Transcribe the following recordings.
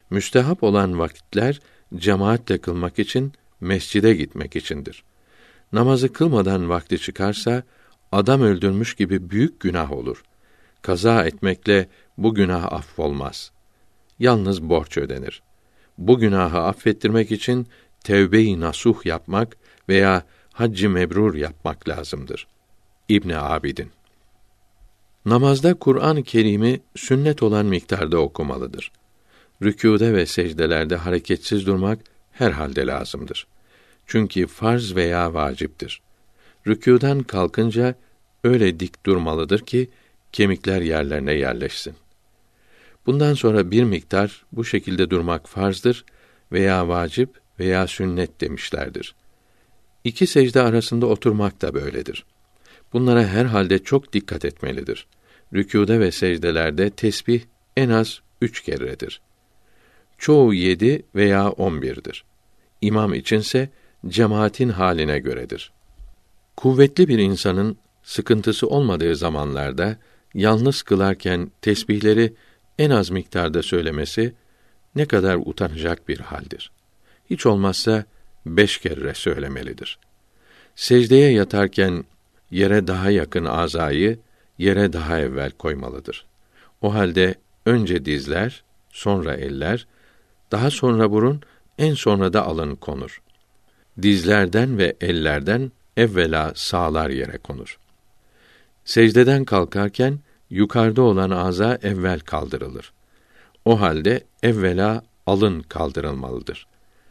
Müstehap olan vakitler cemaatle kılmak için mescide gitmek içindir. Namazı kılmadan vakti çıkarsa adam öldürmüş gibi büyük günah olur. Kaza etmekle bu günah affolmaz. Yalnız borç ödenir. Bu günahı affettirmek için tevbe-i nasuh yapmak veya hac-ı mebrur yapmak lazımdır. İbn Abidin. Namazda Kur'an-ı Kerim'i sünnet olan miktarda okumalıdır. Rükûde ve secdelerde hareketsiz durmak herhalde lazımdır. Çünkü farz veya vaciptir. Rükûdan kalkınca öyle dik durmalıdır ki kemikler yerlerine yerleşsin. Bundan sonra bir miktar bu şekilde durmak farzdır veya vacip veya sünnet demişlerdir. İki secde arasında oturmak da böyledir. Bunlara herhalde çok dikkat etmelidir. Rükûde ve secdelerde tesbih en az 3 keredir. Çoğu 7 veya 11'dir. İmam içinse cemaatin haline göredir. Kuvvetli bir insanın sıkıntısı olmadığı zamanlarda yalnız kılarken tesbihleri en az miktarda söylemesi ne kadar utanacak bir haldir. Hiç olmazsa 5 kere söylemelidir. Secdeye yatarken yere daha yakın azayı yere daha evvel koymalıdır. O halde önce dizler, sonra eller, daha sonra burun, en sonra da alın konur. Dizlerden ve ellerden evvela sağlar yere konur. Secdeden kalkarken yukarıda olan aza evvel kaldırılır. O halde evvela alın kaldırılmalıdır.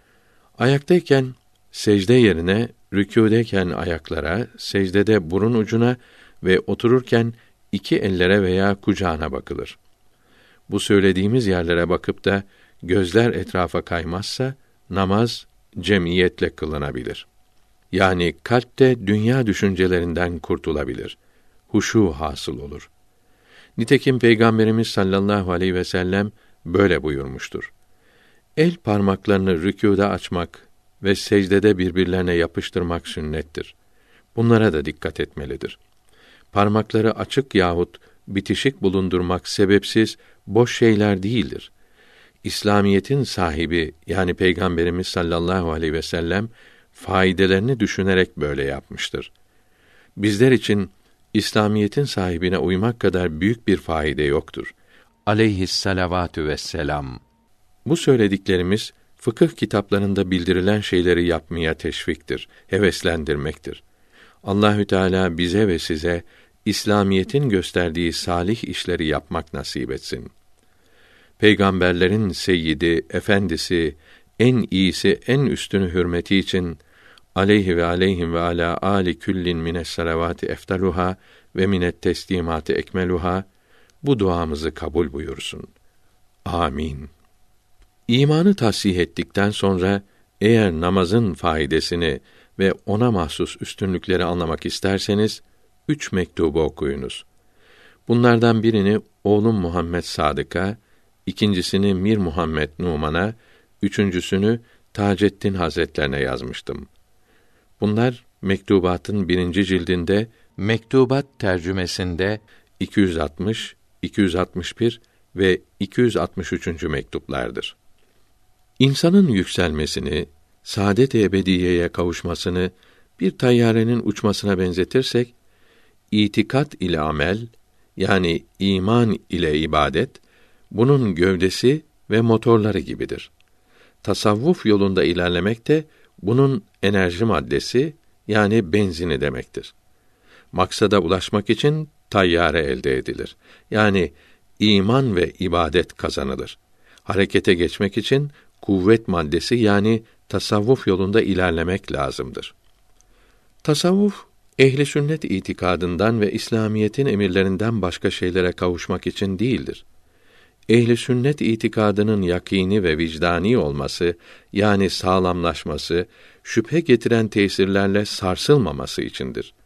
Ayaktayken secde yerine, rükûdeyken ayaklara, secdede burun ucuna ve otururken 2 ellere veya kucağına bakılır. Bu söylediğimiz yerlere bakıp da gözler etrafa kaymazsa namaz cemiyetle kılınabilir. Yani kalpte dünya düşüncelerinden kurtulabilir. Huşu hasıl olur. Nitekim Peygamberimiz sallallahu aleyhi ve sellem böyle buyurmuştur. El parmaklarını rükûda açmak ve secdede birbirlerine yapıştırmak sünnettir. Bunlara da dikkat etmelidir. Parmakları açık yahut bitişik bulundurmak sebepsiz, boş şeyler değildir. İslamiyetin sahibi yani Peygamberimiz sallallahu aleyhi ve sellem faydalarını düşünerek böyle yapmıştır. Bizler için İslamiyetin sahibine uymak kadar büyük bir faide yoktur. Aleyhisselavatü vesselam. Bu söylediklerimiz fıkıh kitaplarında bildirilen şeyleri yapmaya teşviktir, heveslendirmektir. Allahü Teala bize ve size İslamiyetin gösterdiği salih işleri yapmak nasip etsin. Peygamberlerin seyyidi, efendisi, en iyisi, en üstünü hürmeti için aleyhi ve aleyhim ve ala ali küllin mines salavati eftaluha ve minet teslimati ekmeluha bu duamızı kabul buyursun. Amin. İmanı tasih ettikten sonra eğer namazın faydasını ve ona mahsus üstünlükleri anlamak isterseniz 3 mektubu okuyunuz. Bunlardan birini oğlum Muhammed Sadık'a, ikincisini Mir Muhammed Numan'a, üçüncüsünü Taceddin Hazretlerine yazmıştım. Bunlar mektubatın 1. cildinde mektubat tercümesinde 260, 261 ve 263. mektuplardır. İnsanın yükselmesini, saadet-i ebediyeye kavuşmasını bir tayyarenin uçmasına benzetirsek, itikat ile amel, yani iman ile ibadet, bunun gövdesi ve motorları gibidir. Tasavvuf yolunda ilerlemek de bunun enerji maddesi, yani benzini demektir. Maksada ulaşmak için tayyare elde edilir. Yani iman ve ibadet kazanılır. Harekete geçmek için kuvvet maddesi, yani tasavvuf yolunda ilerlemek lazımdır. Tasavvuf, ehli sünnet itikadından ve İslamiyetin emirlerinden başka şeylere kavuşmak için değildir. Ehli sünnet itikadının yakîni ve vicdani olması, yani sağlamlaşması, şüphe getiren tesirlerle sarsılmaması içindir.